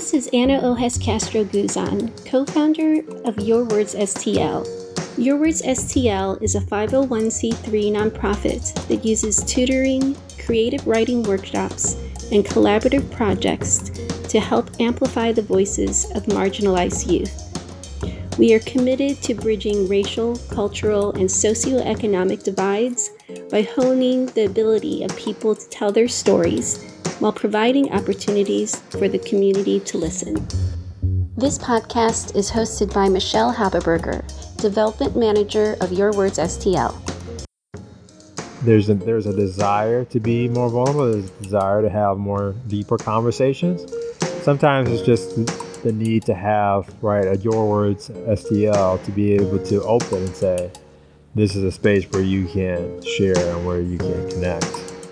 This is Ana Ojes Castro Guzan, co-founder of Your Words STL. Your Words STL is a 501c3 nonprofit that uses tutoring, creative writing workshops, and collaborative projects to help amplify the voices of marginalized youth. We are committed to bridging racial, cultural, and socioeconomic divides by honing the ability of people to tell their stories while providing opportunities for the community to listen. This podcast is hosted by Michelle Haberberger, Development Manager of Your Words STL. There's a desire to be more vulnerable. There's a desire to have more deeper conversations. Sometimes it's just the need to have, a Your Words STL to be able to open and say, this is a space where you can share and where you can connect.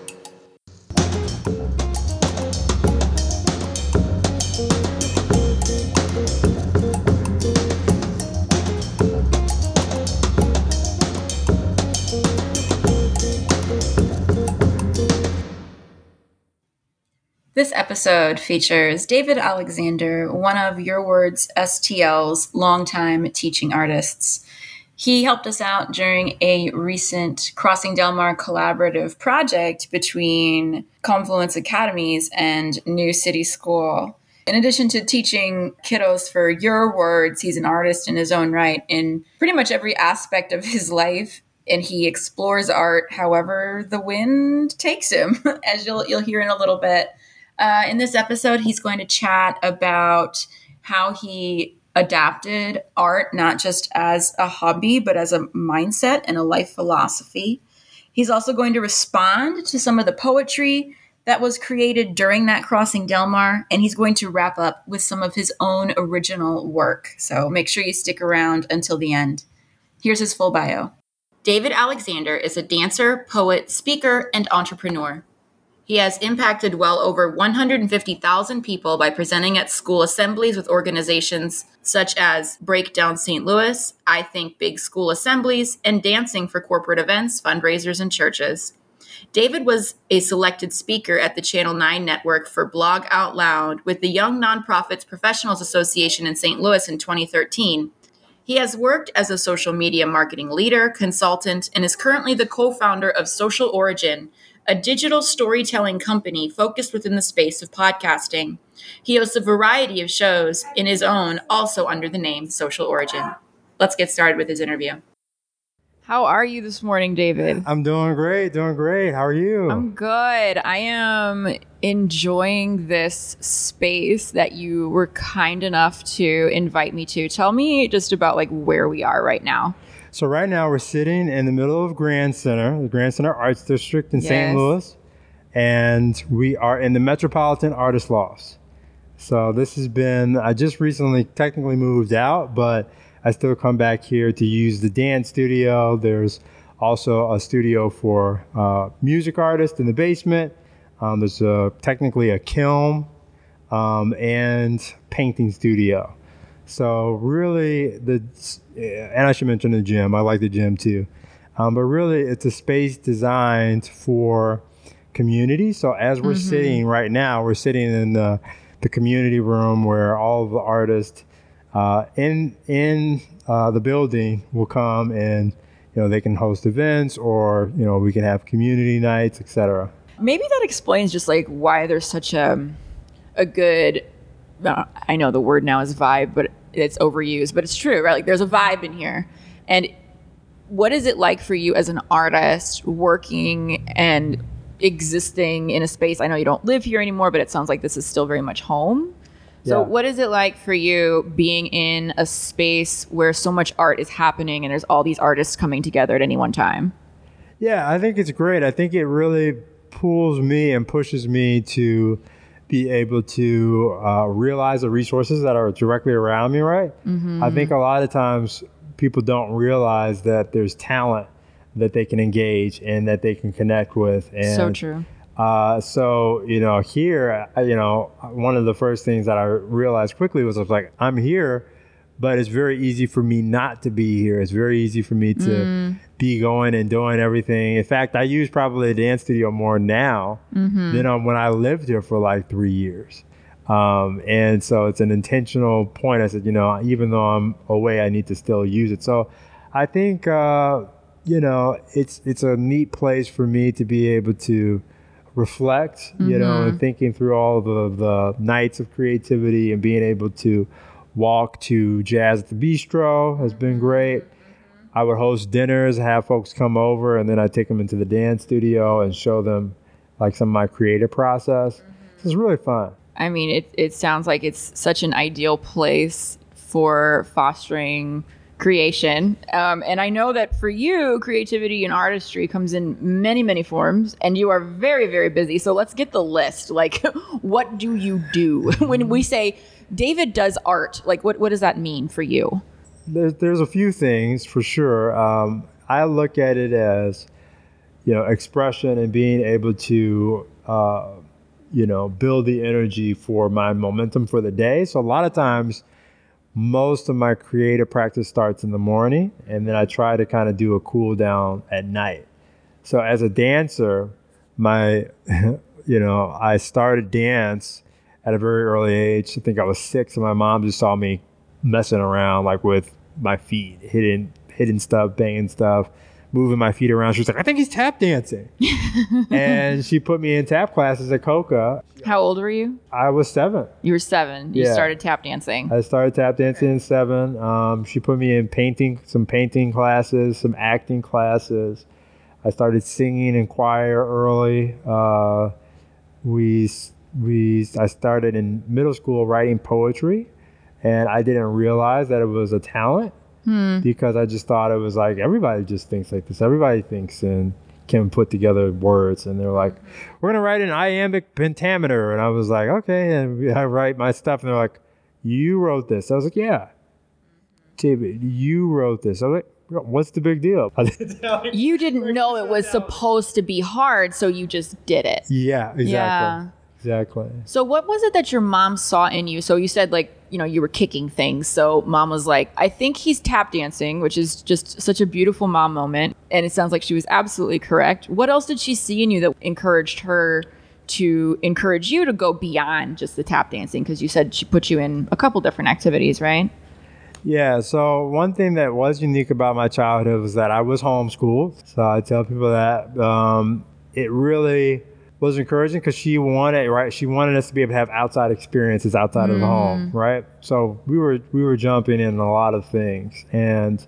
This episode features David Alexander, one of Your Words STL's longtime teaching artists. He helped us out during a recent Crossing Del Mar collaborative project between Confluence Academies and New City School. In addition to teaching kiddos for Your Words, he's an artist in his own right in pretty much every aspect of his life. And he explores art however the wind takes him, as you'll hear in a little bit. In this episode, he's going to chat about how he adapted art, not just as a hobby, but as a mindset and a life philosophy. He's also going to respond to some of the poetry that was created during that Crossing Del Mar, and he's going to wrap up with some of his own original work. So make sure you stick around until the end. Here's his full bio. David Alexander is a dancer, poet, speaker, and entrepreneur. He has impacted well over 150,000 people by presenting at school assemblies with organizations such as Breakdown St. Louis, I Think Big School Assemblies, and dancing for corporate events, fundraisers, and churches. David was a selected speaker at the Channel 9 network for Blog Out Loud with the Young Nonprofits Professionals Association in St. Louis in 2013. He has worked as a social media marketing leader, consultant, and is currently the co-founder of Social Origin, a digital storytelling company focused within the space of podcasting. He hosts a variety of shows in his own, also under the name Social Origin. Let's get started with his interview. How are you this morning, David? I'm doing great. How are you? I'm good. I am enjoying this space that you were kind enough to invite me to. Tell me just about where we are right now. So right now we're sitting in the middle of Grand Center, the Grand Center Arts District in St. Louis, and we are in the Metropolitan Artist Loft. So this has been, I just recently technically moved out, but I still come back here to use the dance studio. There's also a studio for music artists in the basement. There's technically a kiln and painting studio. So really, and I should mention the gym. I like the gym too. But really, it's a space designed for community. So as we're sitting right now, we're sitting in the community room where all of the artists in the building will come and they can host events, or we can have community nights, etc. Maybe that explains just why there's such a good. I know the word now is vibe, but it's overused, but it's true, right? There's a vibe in here. And what is it like for you as an artist working and existing in a space? I know you don't live here anymore, but it sounds like this is still very much home. So what is it like for you being in a space where so much art is happening and there's all these artists coming together at any one time? Yeah, I think it's great. I think it really pulls me and pushes me to be able to realize the resources that are directly around me, right? I think a lot of times people don't realize that there's talent that they can engage and that they can connect with. And so true. So, here, one of the first things that I realized quickly was I'm here, but it's very easy for me not to be here. It's very easy for me to be going and doing everything. In fact, I use probably a dance studio more now than when I lived here for 3 years. And so it's an intentional point. I said, even though I'm away, I need to still use it. So I think, it's a neat place for me to be able to reflect, and thinking through all the nights of creativity and being able to walk to Jazz at the Bistro has been great. I would host dinners, have folks come over, and then I take them into the dance studio and show them like some of my creative process. It's really fun. I mean, it sounds like it's such an ideal place for fostering creation. And I know that for you, creativity and artistry comes in many, many forms, and you are very, very busy. So let's get the list. Like, what do you do? When we say David does art, like what does that mean for you? There's a few things for sure. I look at it as, expression and being able to, build the energy for my momentum for the day. So a lot of times, most of my creative practice starts in the morning, and then I try to kind of do a cool down at night. So as a dancer, I started dance at a very early age. I think I was 6, and my mom just saw me messing around like with my feet, hitting stuff, banging stuff, moving my feet around. She was like, I think he's tap dancing. And she put me in tap classes at Coca. How old were you? I was 7. You were 7. You started tap dancing. I started tap dancing in 7. She put me in some painting classes, some acting classes. I started singing in choir early. I started in middle school writing poetry, and I didn't realize that it was a talent because I just thought it was like everybody just thinks like this. Everybody thinks and can put together words, and they're like, we're gonna write an iambic pentameter, and I was like, okay, and I write my stuff, and they're like, you wrote this? I was like, yeah. David, you wrote this. I was like, what's the big deal? You didn't know it was supposed to be hard, so you just did it. Yeah, exactly. Yeah. Exactly. So what was it that your mom saw in you? So you said you were kicking things. So mom was like, I think he's tap dancing, which is just such a beautiful mom moment. And it sounds like she was absolutely correct. What else did she see in you that encouraged her to encourage you to go beyond just the tap dancing? Because you said she put you in a couple different activities, right? Yeah, so one thing that was unique about my childhood was that I was homeschooled. So I tell people that it really was encouraging because she wanted us to be able to have outside experiences outside of the home, right? So we were jumping in a lot of things, and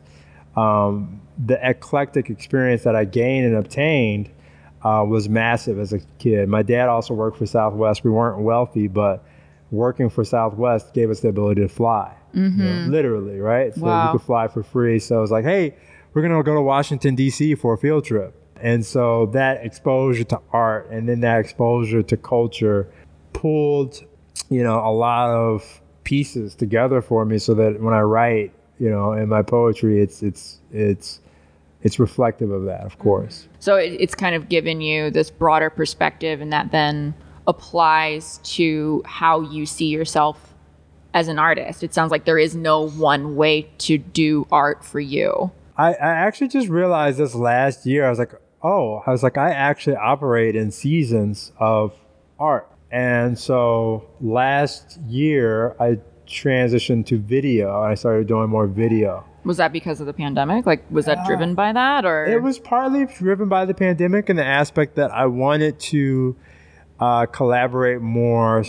the eclectic experience that I gained and obtained was massive as a kid. My dad also worked for Southwest. We weren't wealthy, but working for Southwest gave us the ability to fly, literally, right? So we could fly for free. So it was like, hey, we're gonna go to Washington, D.C. for a field trip. And so that exposure to art and then that exposure to culture pulled, a lot of pieces together for me so that when I write, in my poetry, it's reflective of that, of course. So it's kind of given you this broader perspective, and that then applies to how you see yourself as an artist. It sounds like there is no one way to do art for you. I actually just realized this last year. I was like, I actually operate in seasons of art. And so last year, I transitioned to video. I started doing more video. Was that because of the pandemic? Like, was that driven by that, or? It was partly driven by the pandemic and the aspect that I wanted to collaborate more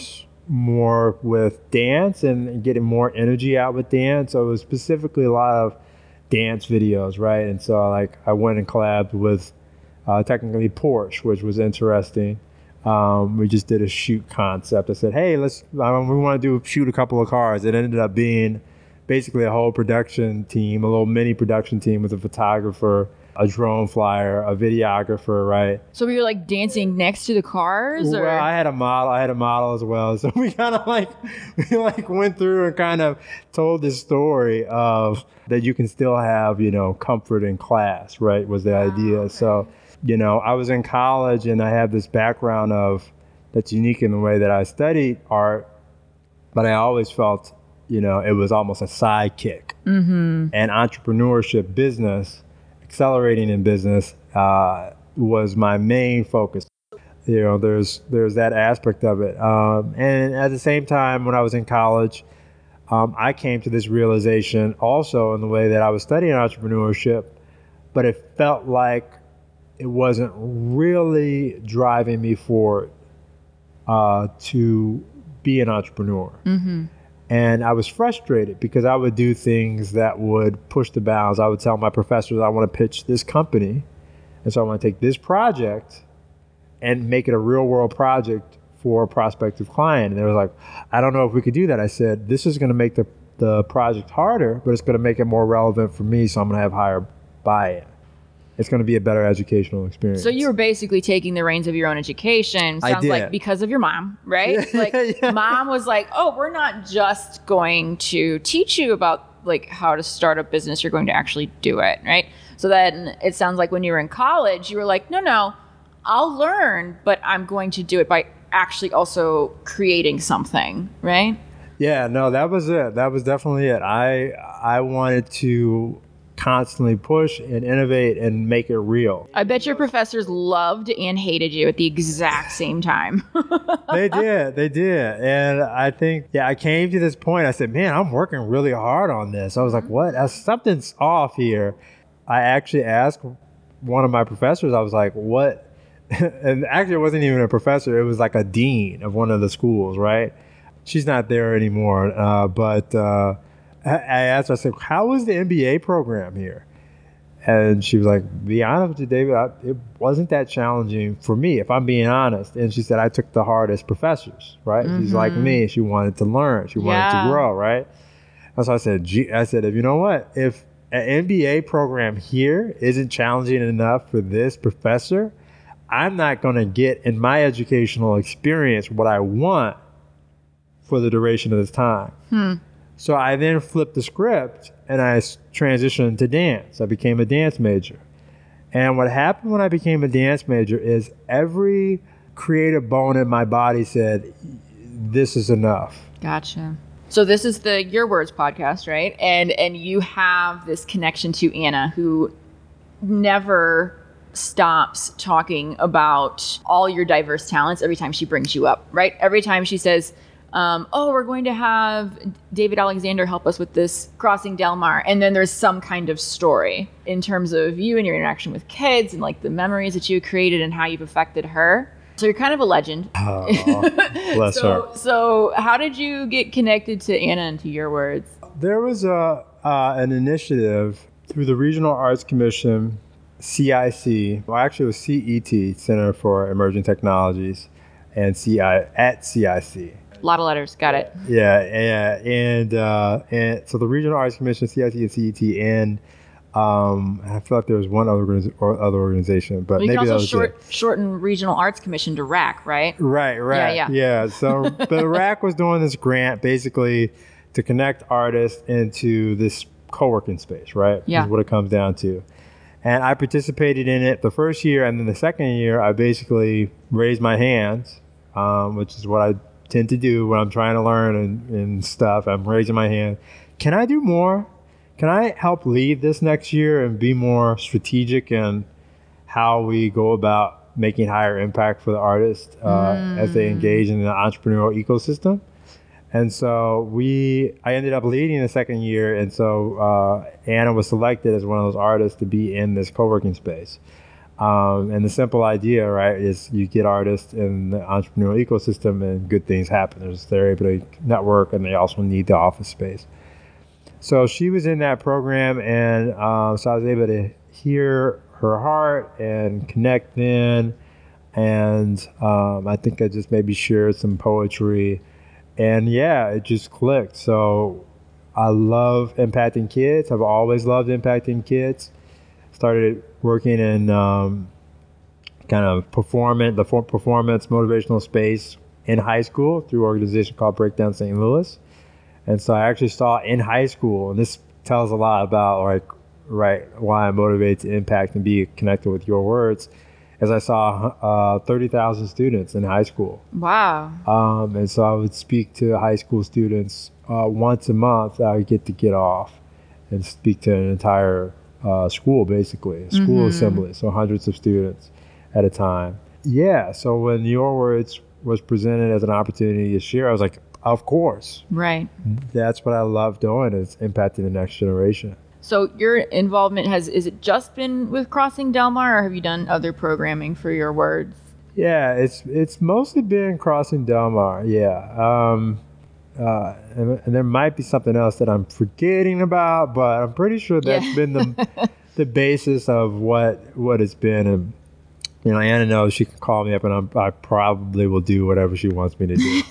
with dance and getting more energy out with dance. So it was specifically a lot of dance videos, right? And so I went and collabed with technically Porsche, which was interesting. We just did a shoot concept. I said, hey, we want to shoot a couple of cars. It ended up being basically a whole production team, a little mini production team with a photographer, a drone flyer, a videographer, right? So we were like dancing next to the cars? Well, I had a model as well. So we kind of went through and kind of told this story of that you can still have, comfort in class, right? Was the idea. Okay. So, I was in college and I have this background that's unique in the way that I studied art, but I always felt, it was almost a sidekick. Mm-hmm. And entrepreneurship, business, accelerating in business was my main focus. there's that aspect of it. And at the same time, when I was in college, I came to this realization also in the way that I was studying entrepreneurship, but it felt like it wasn't really driving me forward to be an entrepreneur. Mm-hmm. And I was frustrated because I would do things that would push the bounds. I would tell my professors, I want to pitch this company. And so I want to take this project and make it a real world project for a prospective client. And they were like, I don't know if we could do that. I said, this is going to make the project harder, but it's going to make it more relevant for me. So I'm going to have higher buy-in. It's going to be a better educational experience. So you were basically taking the reins of your own education. Sounds like because of your mom, right? Yeah. Mom was like, oh, we're not just going to teach you about like how to start a business. You're going to actually do it, right? So then it sounds like when you were in college, you were like, no, I'll learn, but I'm going to do it by actually also creating something, right? Yeah, no, that was it. That was definitely it. I wanted to constantly push and innovate and make it real. I bet your professors loved and hated you at the exact same time. They did. And I think, I came to this point. I said, man, I'm working really hard on this. I was like, what? Something's off here. I actually asked one of my professors, I was like, what? And actually, it wasn't even a professor. It was like a dean of one of the schools, right? She's not there anymore. But I asked her, I said, how was the MBA program here? And she was like, be honest with you, David, it wasn't that challenging for me, if I'm being honest. And she said, I took the hardest professors, right? Mm-hmm. She's like me. She wanted to learn. She wanted to grow, right? And so I said, if you know what? If an MBA program here isn't challenging enough for this professor, I'm not going to get in my educational experience what I want for the duration of this time. So I then flipped the script and I transitioned to dance. I became a dance major. And what happened when I became a dance major is every creative bone in my body said, this is enough. Gotcha. So this is the Your Words podcast, right? And you have this connection to Anna, who never stops talking about all your diverse talents every time she brings you up, right? Every time she says, we're going to have David Alexander help us with this Crossing Del Mar. And then there's some kind of story in terms of you and your interaction with kids and like the memories that you created and how you've affected her. So you're kind of a legend. Oh, bless her. So how did you get connected to Anna and to Your Words? There was an initiative through the Regional Arts Commission, CIC. Well, actually it was CET, Center for Emerging Technologies, and CIC. A lot of letters. Got it. Yeah. And so the Regional Arts Commission, CIC and CET, and I feel like there was one other organization, but maybe that was shorten Regional Arts Commission to RAC, right? Right. Yeah. So the RAC was doing this grant basically to connect artists into this co-working space, right? Yeah. Is what it comes down to. And I participated in it the first year, and then the second year, I basically raised my hands, which is what I tend to do when I'm trying to learn and stuff. I'm raising my hand. Can I do more? Can I help lead this next year and be more strategic in how we go about making higher impact for the artists as they engage in the entrepreneurial ecosystem? And so I ended up leading the second year. And so Anna was selected as one of those artists to be in this co-working space. And the simple idea, right, is you get artists in the entrepreneurial ecosystem and good things happen. They're able to network, and they also need the office space. So she was in that program, and so I was able to hear her heart and connect then. And I think I just maybe shared some poetry. And yeah, it just clicked. So I love impacting kids. I've always loved impacting kids. Started working in kind of performance motivational space in high school through an organization called Breakdown St. Louis. And so I actually saw in high school, and this tells a lot about why I'm motivated to impact and be connected with Your Words, as I saw 30,000 students in high school. Wow. And so I would speak to high school students once a month. I would get off and speak to an entire school, basically, school assembly, so hundreds of students at a time. yeah, so when Your Words was presented as an opportunity to share, I was like, of course. Right. That's what I love doing, is impacting the next generation. So your involvement is it just been with Crossing Del Mar, or have you done other programming for Your Words? Yeah, it's mostly been Crossing Del Mar, yeah. And there might be something else that I'm forgetting about, but I'm pretty sure that's been the basis of what it's been. And Anna knows she can call me up, and I probably will do whatever she wants me to do.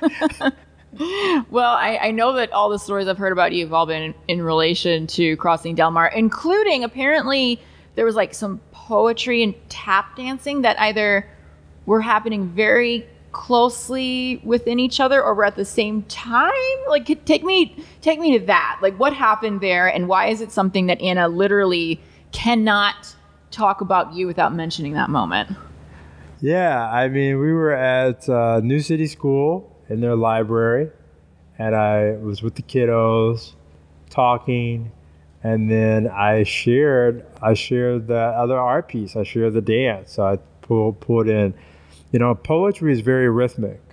Well, I know that all the stories I've heard about you have all been in relation to Crossing Del Mar, including apparently there was like some poetry and tap dancing that either were happening very closely within each other or were at the same time. Like, take me to that. Like, what happened there, and why is it something that Anna literally cannot talk about you without mentioning that moment? Yeah, I mean, we were at New City School in their library, and I was with the kiddos talking, and then I shared the other art piece. I shared the dance. So I pulled in, poetry is very rhythmic.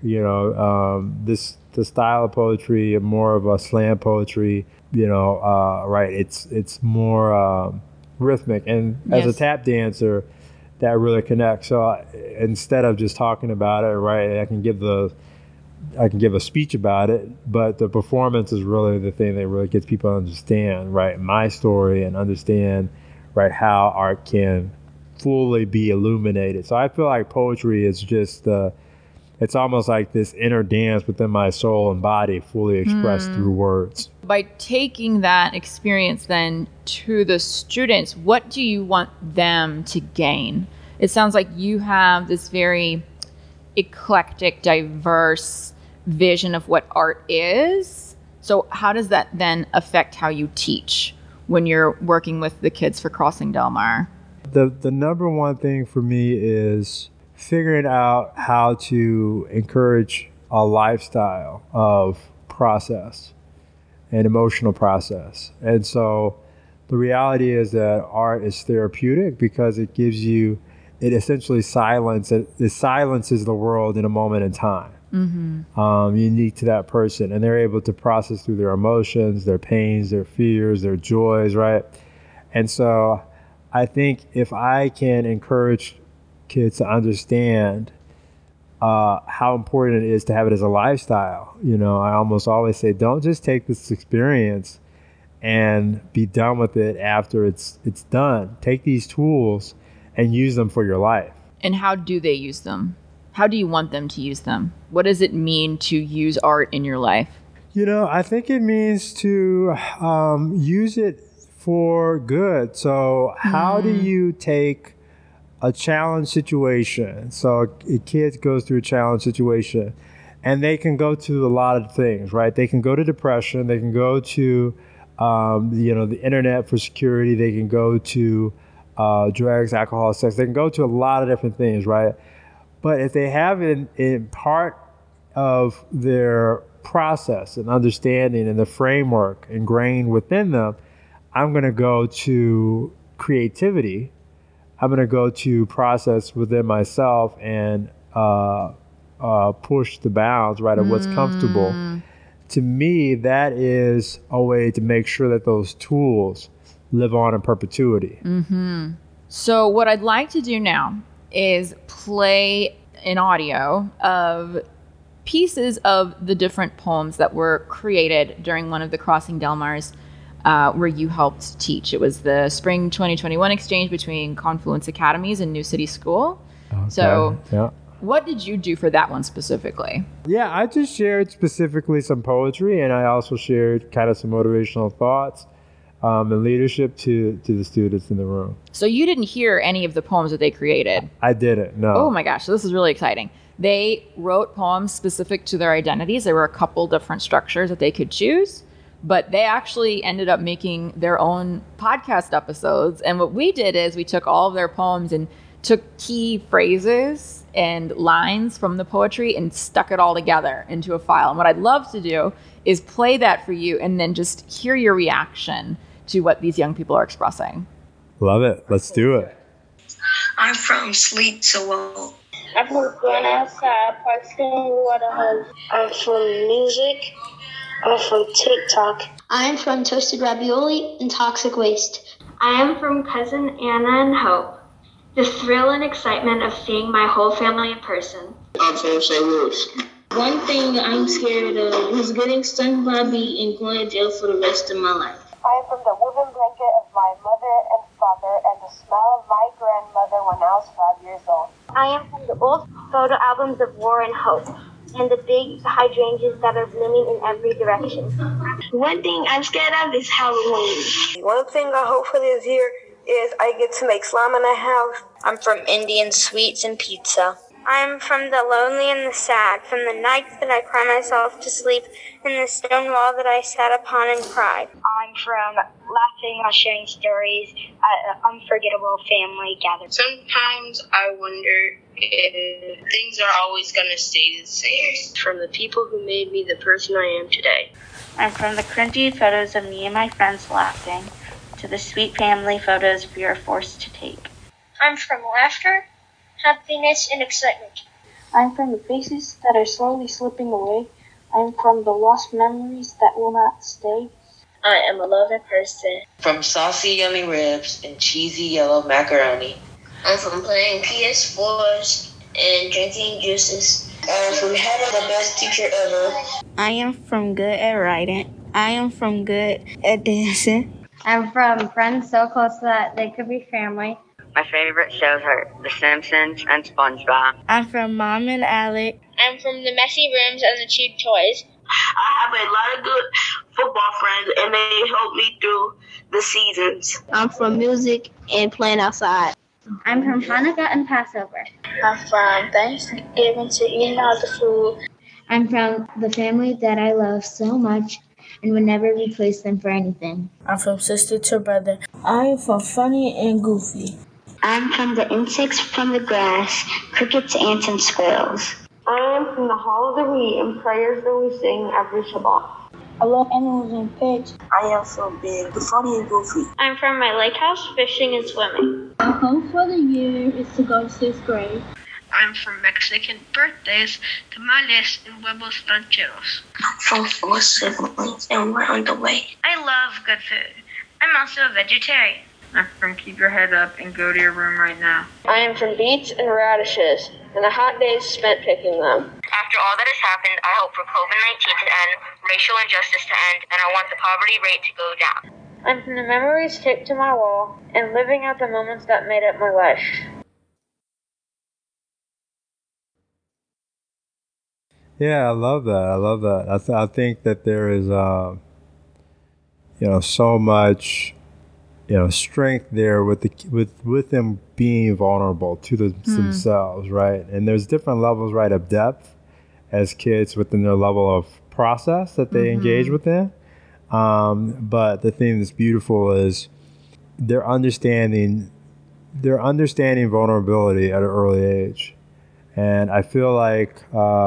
The style of poetry, more of a slam poetry. Right? It's more rhythmic, and as a tap dancer, that really connects. So instead of just talking about it, right, I can give a speech about it, but the performance is really the thing that really gets people to understand, right, my story, and understand, right, how art can fully be illuminated. So I feel like poetry is just it's almost like this inner dance within my soul and body, fully expressed through words. By taking that experience then to the students, what do you want them to gain? It sounds like you have this very eclectic, diverse vision of what art is. So how does that then affect how you teach when you're working with the kids for Crossing Del Mar? The number one thing for me is figuring out how to encourage a lifestyle of process and emotional process. And so the reality is that art is therapeutic because it essentially silences the world in a moment in time. Unique to that person, and they're able to process through their emotions, their pains, their fears, their joys, right? And so I think if I can encourage kids to understand how important it is to have it as a lifestyle, I almost always say, don't just take this experience and be done with it after it's done. Take these tools and use them for your life. And how do they use them? How do you want them to use them? What does it mean to use art in your life? I think it means to use it for good. So how do you take a challenge situation? So a kid goes through a challenge situation, and they can go to a lot of things, right? They can go to depression. They can go to, the internet for security. They can go to drugs, alcohol, sex. They can go to a lot of different things, right? But if they have it in part of their process and understanding and the framework ingrained within them, I'm going to go to creativity. I'm going to go to process within myself and push the bounds, right, of what's comfortable. To me, that is a way to make sure that those tools live on in perpetuity. So what I'd like to do now is play an audio of pieces of the different poems that were created during one of the Crossing Del Mars where you helped teach. It was the spring 2021 exchange between Confluence Academies and New City School. Okay. So what did you do for that one specifically? Yeah, I just shared specifically some poetry, and I also shared kind of some motivational thoughts and leadership to the students in the room. So you didn't hear any of the poems that they created? I didn't, no. Oh my gosh, so this is really exciting. They wrote poems specific to their identities. There were a couple different structures that they could choose, but they actually ended up making their own podcast episodes. And what we did is we took all of their poems and took key phrases and lines from the poetry and stuck it all together into a file. And what I'd love to do is play that for you and then just hear your reaction to what these young people are expressing. Love it. Let's do it. I'm from Sleet, Sewell. I'm from Going Outside, Parkland Waterhouse. I'm from music. I'm from TikTok. I'm from Toasted Ravioli and Toxic Waste. I am from Cousin Anna and Hope. The thrill and excitement of seeing my whole family in person. I'm from St. Louis. One thing I'm scared of is getting stung by a bee and going to jail for the rest of my life. I am from the woven blanket of my mother and father and the smell of my grandmother when I was 5 years old. I am from the old photo albums of War and Hope and the big hydrangeas that are blooming in every direction. One thing I'm scared of is Halloween. One thing I hope for this year is I get to make slime in the house. I'm from Indian sweets and pizza. I'm from the lonely and the sad, from the nights that I cry myself to sleep in the stone wall that I sat upon and cried. I'm from laughing while sharing stories at an unforgettable family gathering. Sometimes I wonder if things are always going to stay the same. From the people who made me the person I am today. I'm from the cringy photos of me and my friends laughing to the sweet family photos we are forced to take. I'm from laughter, happiness, and excitement. I'm from the faces that are slowly slipping away. I'm from the lost memories that will not stay. I am a loving person. From saucy yummy ribs and cheesy yellow macaroni. I'm from playing PS4s and drinking juices. I'm from having the best teacher ever. I am from good at writing. I am from good at dancing. I'm from friends so close that they could be family. My favorite shows are The Simpsons and SpongeBob. I'm from Mom and Alec. I'm from the messy rooms and the cheap toys. I have a lot of good football friends, and they help me through the seasons. I'm from music and playing outside. I'm from Hanukkah and Passover. I'm from Thanksgiving to eating all the food. I'm from the family that I love so much and would never replace them for anything. I'm from sister to brother. I'm from funny and goofy. I'm from the insects from the grass, crickets, ants, and squirrels. I am from the hall of the reed and prayers that we sing every Shabbat. I love animals and pets. I am from being funny and goofy. I'm from my lake house, fishing and swimming. Our hope for the year is to go to 6th grade. I'm from Mexican birthdays, tamales, and huevos rancheros. I'm from 4 siblings, and we're on the way. I love good food. I'm also a vegetarian. I'm from Keep Your Head Up and Go to Your Room Right Now. I am from beets and radishes, and the hot days spent picking them. After all that has happened, I hope for COVID-19 to end, racial injustice to end, and I want the poverty rate to go down. I'm from the memories taped to my wall and living out the moments that made up my life. Yeah, I love that. I love that. I think that there is, so much, strength there with them being vulnerable to themselves, right? And there's different levels, right, of depth as kids within their level of process that they engage within. But the thing that's beautiful is they're understanding vulnerability at an early age. And I feel like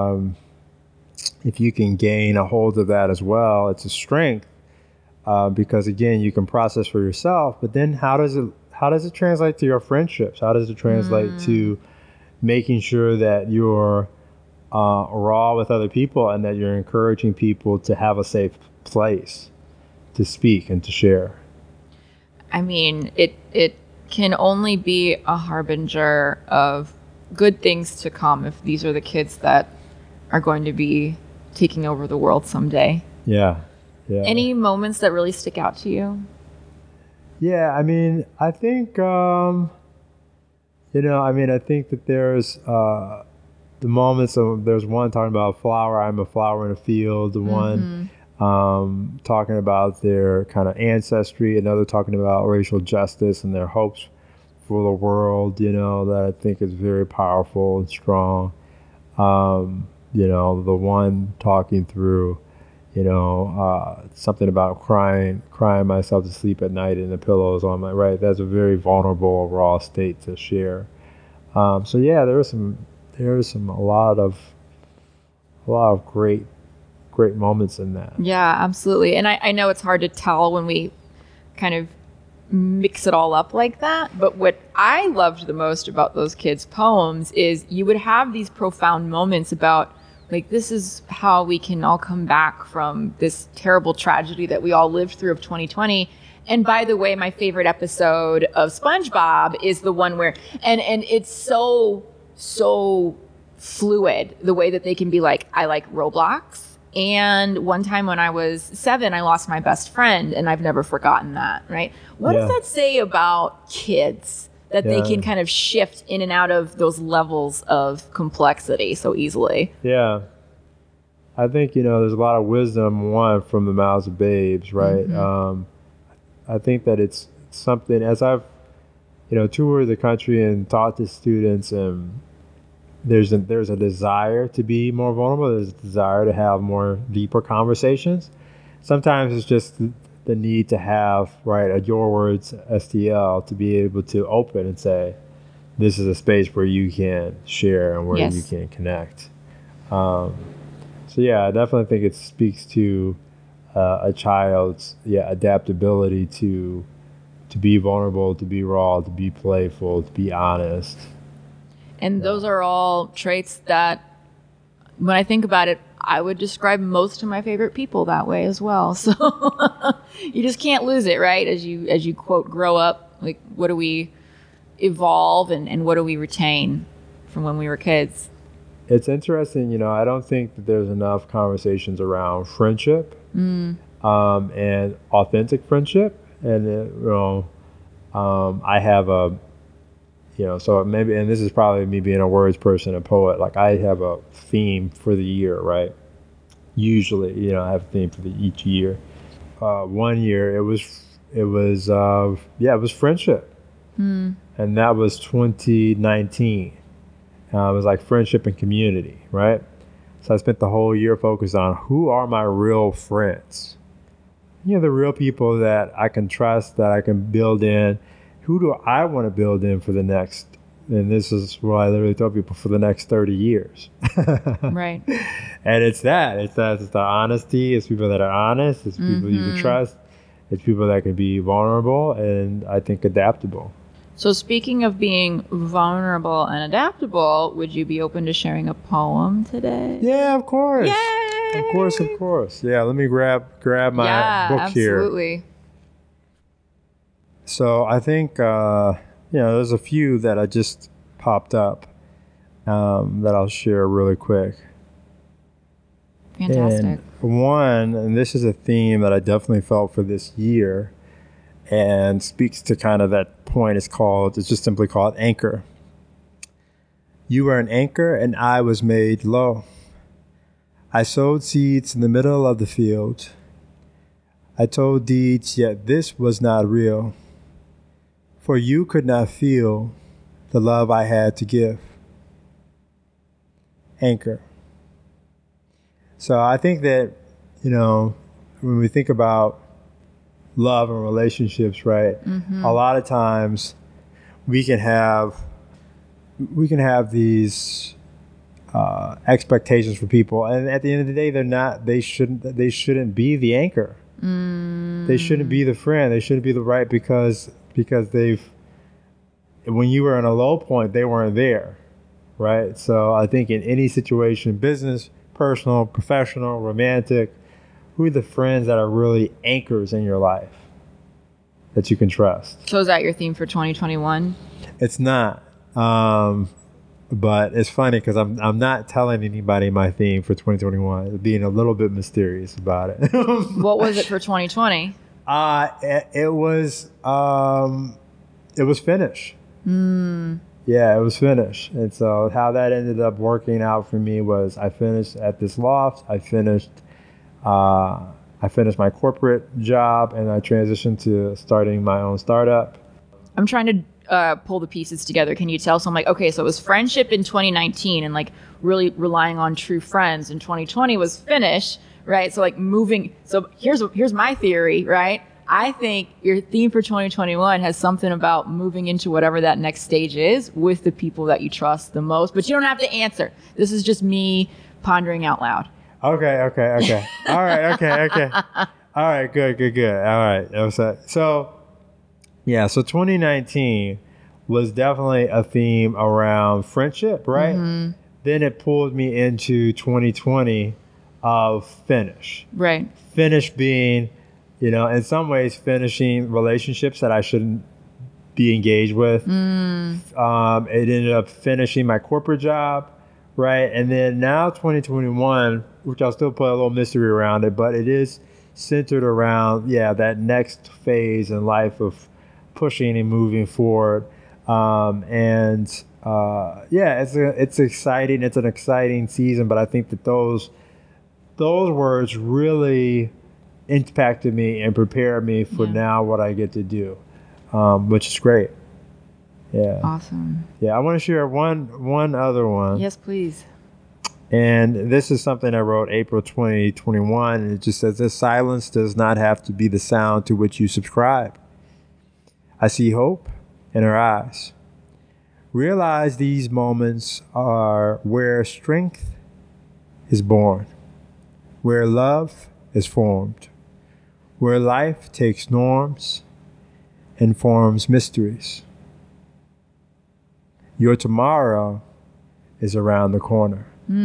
if you can gain a hold of that as well, it's a strength because again, you can process for yourself. But then, how does it translate to your friendships? How does it translate to making sure that you're raw with other people and that you're encouraging people to have a safe place to speak and to share? I mean, it can only be a harbinger of good things to come if these are the kids that are going to be taking over the world someday. Yeah. Any moments that really stick out to you? Yeah, I mean, I think, I think that there's the moments of, there's one talking about a flower, I'm a flower in a field, the one talking about their kind of ancestry, another talking about racial justice and their hopes for the world, that I think is very powerful and strong. The one talking through, something about crying myself to sleep at night and the pillows on my right. That's a very vulnerable, raw state to share. So yeah, there is a lot of great moments in that. Yeah, absolutely. And I know it's hard to tell when we kind of mix it all up like that. But what I loved the most about those kids' poems is you would have these profound moments about, like, this is how we can all come back from this terrible tragedy that we all lived through of 2020. And by the way, my favorite episode of SpongeBob is the one where, and it's so fluid, the way that they can be like, I like Roblox. And one time when I was 7, I lost my best friend, and I've never forgotten that, right? What does that say about kids, that they can kind of shift in and out of those levels of complexity so easily? Yeah. I think, there's a lot of wisdom, one, from the mouths of babes, right? Mm-hmm. I think that it's something, as I've, toured the country and taught to students, and there's a desire to be more vulnerable. There's a desire to have more deeper conversations. Sometimes it's just the need to have, right, your words, STL, to be able to open and say, this is a space where you can share and where you can connect. So yeah, I definitely think it speaks to a child's adaptability to be vulnerable, to be raw, to be playful, to be honest. And those are all traits that, when I think about it, I would describe most of my favorite people that way as well. So you just can't lose it, right? As you quote, grow up, like, what do we evolve and what do we retain from when we were kids? It's interesting, I don't think that there's enough conversations around friendship and authentic friendship. And, I have a, so maybe, and this is probably me being a words person, a poet, like I have a theme for the year, right? Usually, I have a theme for each year. One year it was friendship. And that was 2019. It was like friendship and community, right? So I spent the whole year focused on who are my real friends. The real people that I can trust, that I can build in. Who do I want to build in for the next, and this is what I literally tell people, for the next 30 years. Right. And it's the honesty. It's people that are honest. It's people you can trust. It's people that can be vulnerable and I think adaptable. So speaking of being vulnerable and adaptable, would you be open to sharing a poem today? Yeah, of course. Yay! Of course. Yeah, let me grab my book here. Yeah, absolutely. So I think, there's a few that I just popped up that I'll share really quick. Fantastic. And this is a theme that I definitely felt for this year and speaks to kind of that point. It's just simply called Anchor. You were an anchor and I was made low. I sowed seeds in the middle of the field. I told deeds, yet this was not real. For you could not feel the love I had to give. Anchor. So I think that, when we think about love and relationships, right? Mm-hmm. A lot of times we can have these expectations for people, and at the end of the day, they shouldn't be the anchor. They shouldn't be the friend. They shouldn't be the right because when you were in a low point, they weren't there, right? So I think in any situation, business, personal, professional, romantic, who are the friends that are really anchors in your life that you can trust? So is that your theme for 2021? It's not, but it's funny because I'm not telling anybody my theme for 2021, being a little bit mysterious about it. What was it for 2020? It was finish. Yeah, it was finish. And so how that ended up working out for me was I finished at this loft. I finished my corporate job, and I transitioned to starting my own startup. I'm trying to pull the pieces together. Can you tell? So I'm like, okay, so it was friendship in 2019 and like really relying on true friends. In 2020 was finish, right? So like moving. So here's my theory, right? I think your theme for 2021 has something about moving into whatever that next stage is with the people that you trust the most, but you don't have to answer. This is just me pondering out loud. Okay. All right. Okay. All right. Good. All right. So Yeah, so 2019 was definitely a theme around friendship, right? Mm-hmm. Then it pulled me into 2020 of finish. Right. Finish being, in some ways finishing relationships that I shouldn't be engaged with. It ended up finishing my corporate job, right? And then now 2021, which I'll still put a little mystery around it, but it is centered around, that next phase in life of pushing and moving forward. It's exciting. It's an exciting season, but I think that those words really impacted me and prepared me for now what I get to do, which is great. Yeah. Awesome. Yeah, I want to share one other one. Yes, please. And this is something I wrote April 2021, and it just says, this silence does not have to be the sound to which you subscribe. I see hope in her eyes. Realize these moments are where strength is born, where love is formed, where life takes norms and forms mysteries. Your tomorrow is around the corner.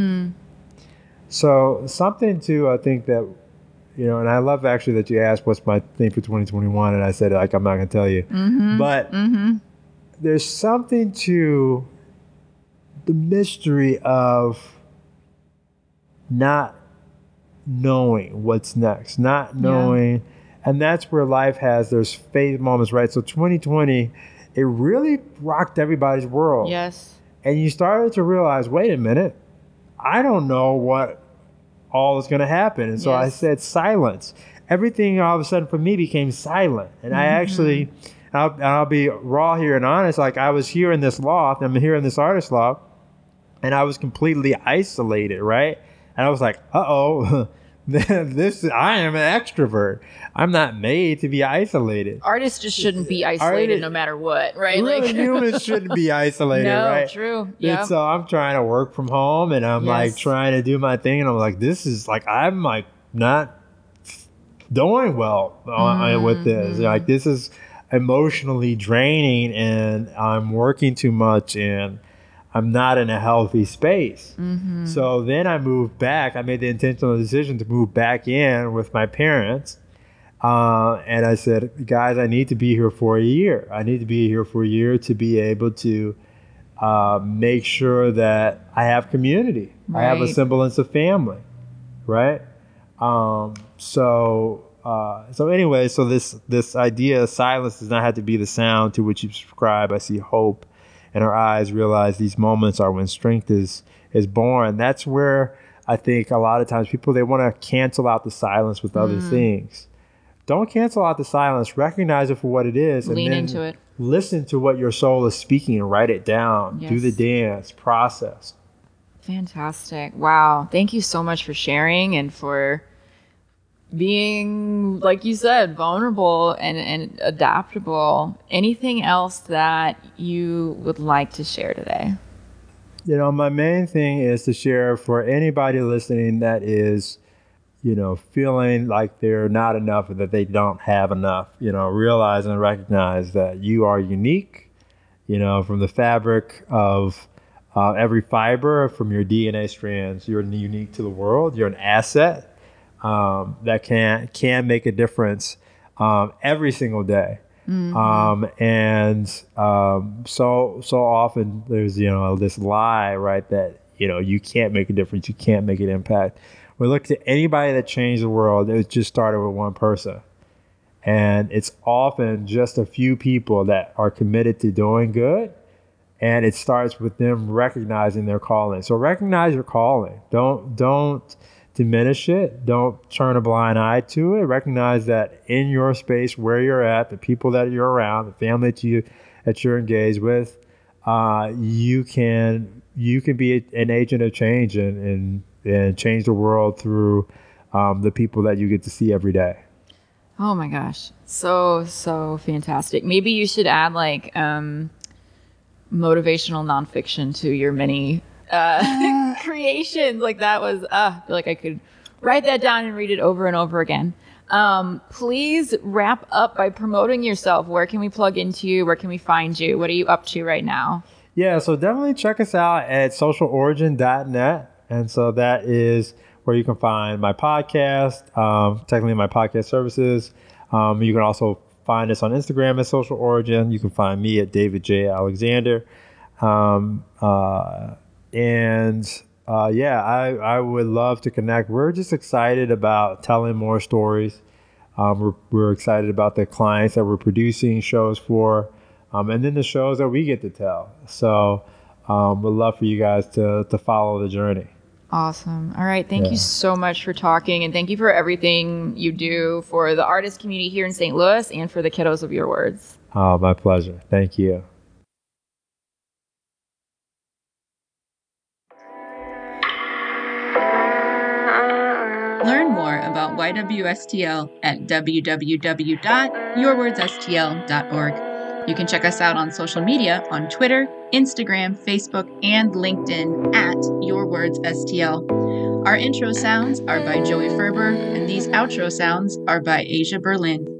So something to, I think that, and I love actually that you asked what's my thing for 2021, and I said, I'm not going to tell you. But there's something to the mystery of not knowing what's next, not knowing, and that's where life has, there's phase moments, right? So 2020, it really rocked everybody's world. Yes. And you started to realize, wait a minute, I don't know what all is going to happen. And so I said silence. Everything all of a sudden for me became silent. And I actually, I'll be raw here and honest, like I was here in this loft, I'm here in this artist loft, and I was completely isolated, right? And I was like, I am an extrovert. I'm not made to be isolated. Artists just shouldn't be isolated no matter what, right? Really, humans shouldn't be isolated, right? No, true. Yeah. So I'm trying to work from home, and I'm like trying to do my thing, and I'm like, this is like, I'm like not doing well with this. Like, this is emotionally draining, and I'm working too much, and I'm not in a healthy space. So then I moved back. I made the intentional decision to move back in with my parents. And I said, guys, I need to be here for a year. I need to be here for a year to be able to make sure that I have community. Right. I have a semblance of family, right? So this idea of silence does not have to be the sound to which you subscribe. I see hope in our eyes, realize these moments are when strength is born. That's where I think a lot of times people, they want to cancel out the silence with other things. Don't cancel out the silence. Recognize it for what it is. Lean and into it. Listen to what your soul is speaking and write it down. Yes. Do the dance, process. Fantastic. Wow. Thank you so much for sharing and for being, like you said, vulnerable and adaptable. Anything else that you would like to share today? My main thing is to share for anybody listening that is, feeling like they're not enough or that they don't have enough, realize and recognize that you are unique, from the fabric of every fiber, from your DNA strands. You're unique to the world. You're an asset that can make a difference every single day. So often there's, this lie, right, that, you can't make a difference, you can't make an impact. We look at anybody that changed the world, it just started with one person. And it's often just a few people that are committed to doing good. And it starts with them recognizing their calling. So recognize your calling. Don't diminish it. Don't turn a blind eye to it. Recognize that in your space, where you're at, the people that you're around, the family that you're engaged with, you can be an agent of change and change the world through the people that you get to see every day. Oh my gosh. So fantastic. Maybe you should add like motivational nonfiction to your many creations. Like that was, I feel like I could write that down and read it over and over again. Please wrap up by promoting yourself. Where can we plug into you? Where can we find you? What are you up to right now? Yeah, so definitely check us out at socialorigin.net. And so that is where you can find my podcast, technically my podcast services. You can also find us on Instagram at Social Origin. You can find me at David J. Alexander. I would love to connect. We're just excited about telling more stories. We're excited about the clients that we're producing shows for, and then the shows that we get to tell. So we'd love for you guys to follow the journey. Awesome. All right. Thank you so much for talking, and thank you for everything you do for the artist community here in St. Louis and for the kiddos of Your Words. Oh, my pleasure. Thank you. Learn more about YWSTL at www.yourwordsstl.org. You can check us out on social media on Twitter, Instagram, Facebook, and LinkedIn at YourWordsSTL. Our intro sounds are by Joey Ferber, and these outro sounds are by Asia Berlin.